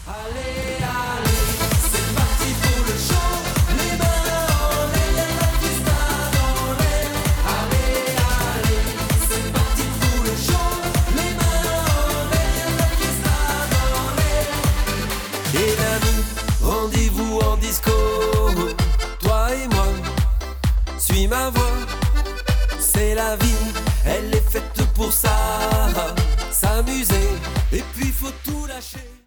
Allez, allez, c'est parti pour le show. Les mains en l'air, la fiesta dans l'air. Allez, allez, c'est parti pour le show. Les mains en l'air, la fiesta dans l'air. Et l'ami, rendez-vous en disco. Toi et moi, suis ma voix. C'est la vie, elle est faite pour ça. S'amuser, et puis faut tout lâcher.